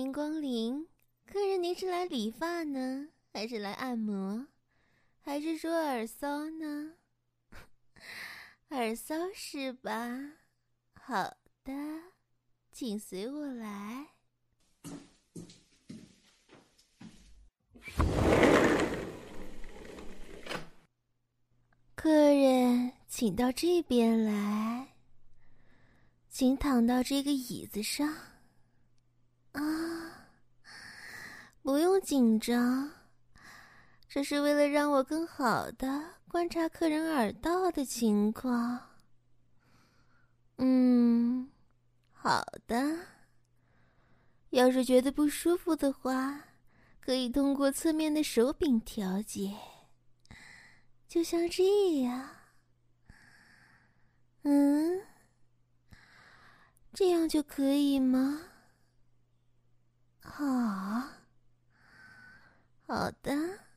迎光临，客人您是来理发呢，还是来按摩，还是说耳骚呢？耳骚是吧？好的，请随我来。客人，请到这边来，请躺到这个椅子上。啊，不用紧张，这是为了让我更好的观察客人耳道的情况。好的。要是觉得不舒服的话，可以通过侧面的手柄调节，就像这样。这样就可以吗？好的。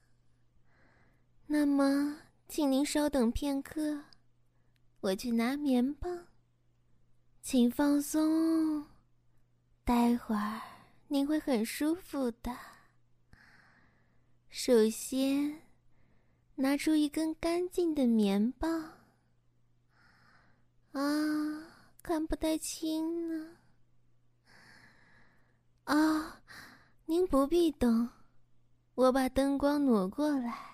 那么，请您稍等片刻，我去拿棉棒。请放松，待会儿您会很舒服的。首先，拿出一根干净的棉棒。看不太清呢。您不必动，我把灯光挪过来。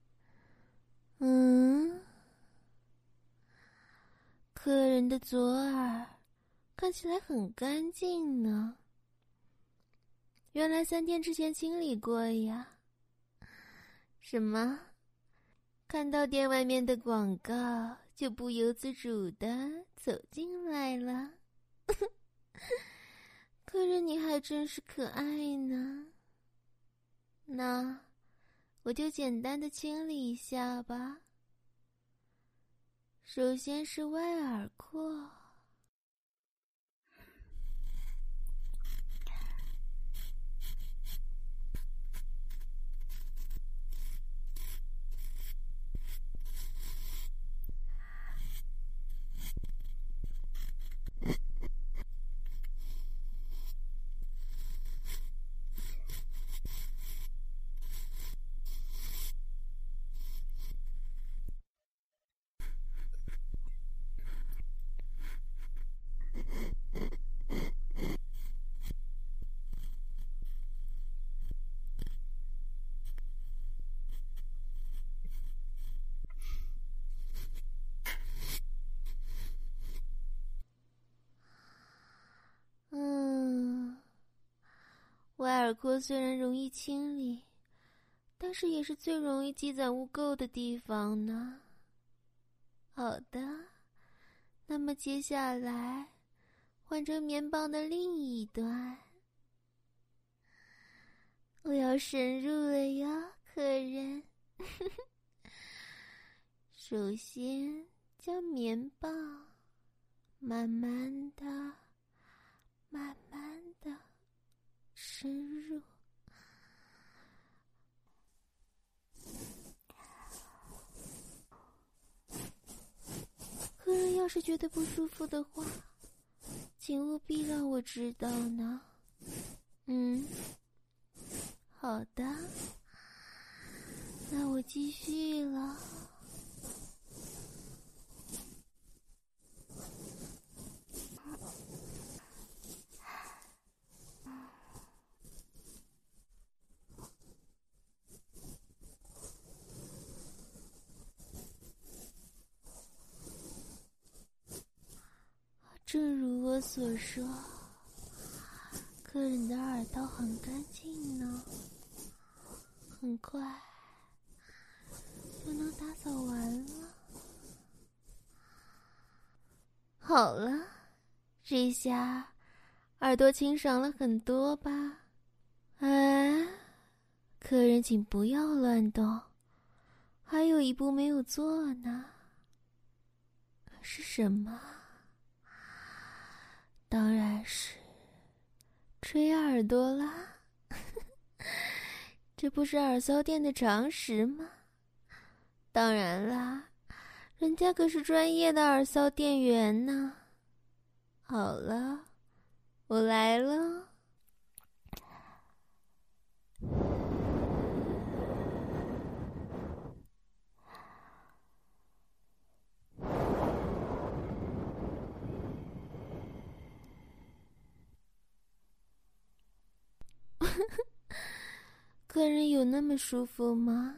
客人的左耳看起来很干净呢。原来3天之前清理过呀。什么？看到店外面的广告就不由自主地走进来了。客人你还真是可爱呢。那我就简单的清理一下吧。首先是外耳廓。外耳廓虽然容易清理，但是也是最容易积攒污垢的地方呢。好的，那么接下来换成棉棒的另一端。我要深入了呀，客人。首先将棉棒慢慢的深入。客人要是觉得不舒服的话，请务必让我知道呢。好的，那我继续了。正如我所说，客人的耳道很干净呢，很快就能打扫完了。好了，这下耳朵清爽了很多吧？客人请不要乱动，还有一步没有做呢。是什么？当然是吹耳朵啦。这不是耳骚店的常识吗？当然啦，人家可是专业的耳骚店员呢。好了，我来了。 客人有那么舒服吗？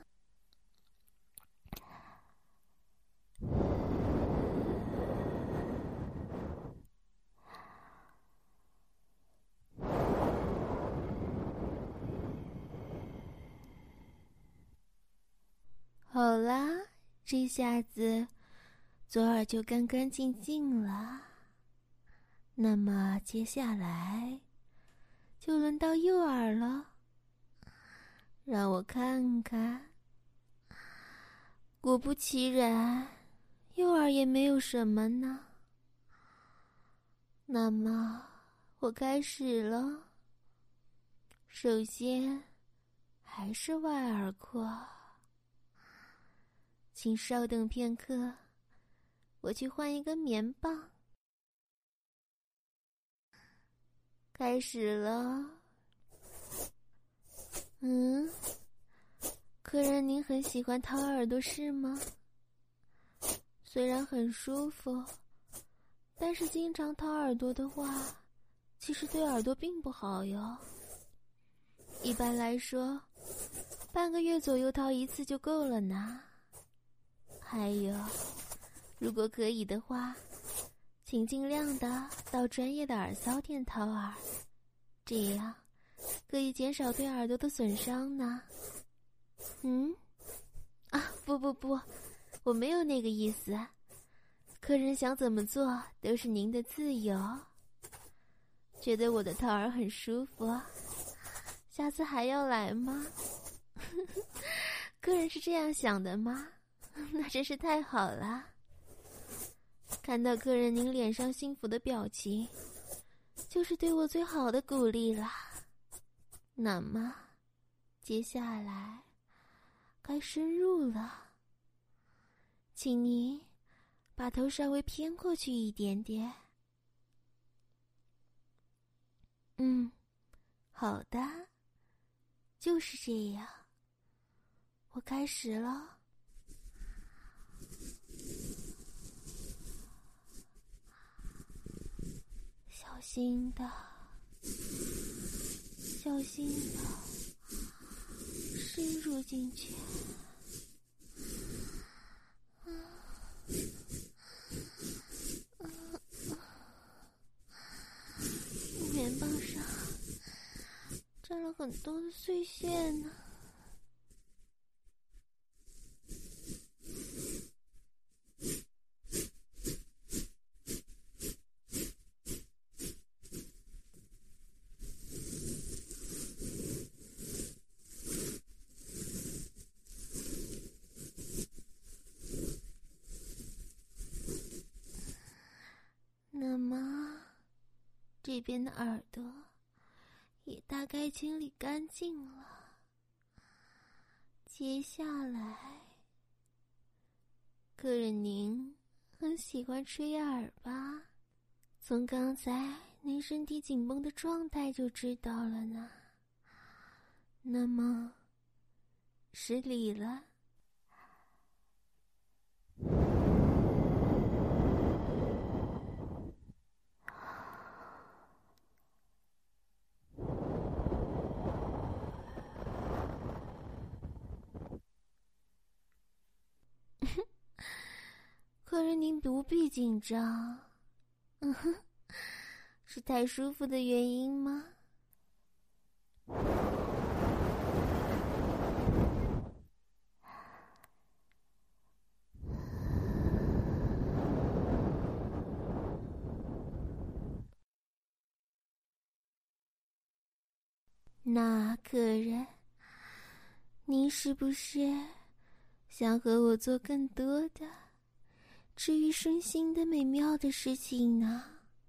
好啦，这下子左耳就干干净净了。那么接下来就轮到右耳了。让我看看。果不其然，右耳也没有什么呢。那么我开始了。首先还是外耳廓，请稍等片刻，我去换一根棉棒。开始了。客人您很喜欢掏耳朵是吗？虽然很舒服，但是经常掏耳朵的话，其实对耳朵并不好哟。一般来说，半个月左右掏一次就够了呢。还有，如果可以的话，请尽量的到专业的耳骚店掏耳，这样可以减少对耳朵的损伤呢。不，我没有那个意思。客人想怎么做都是您的自由。觉得我的掏耳很舒服，下次还要来吗？客人是这样想的吗？那真是太好了。看到客人您脸上幸福的表情，就是对我最好的鼓励了。那么接下来该深入了，请你把头稍微偏过去一点点。好的，就是这样。我开始了。小心的，小心的深入进去。棉棒上沾了很多的碎屑呢。那么这边的耳朵也大概清理干净了。接下来，客人您很喜欢吹耳吧？从刚才您身体紧绷的状态就知道了呢。那么失礼了。客人您不必紧张。是太舒服的原因吗？那客人，您是不是想和我做更多的治愈身心的美妙的事情呢？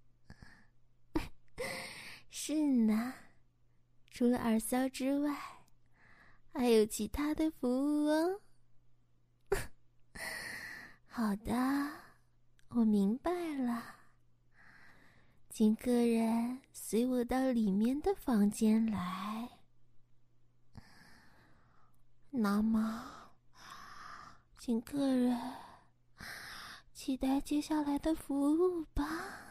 是呢，除了耳骚之外，还有其他的服务哦。好的，我明白了。请客人随我到里面的房间来。那么，请客人期待接下来的服务吧。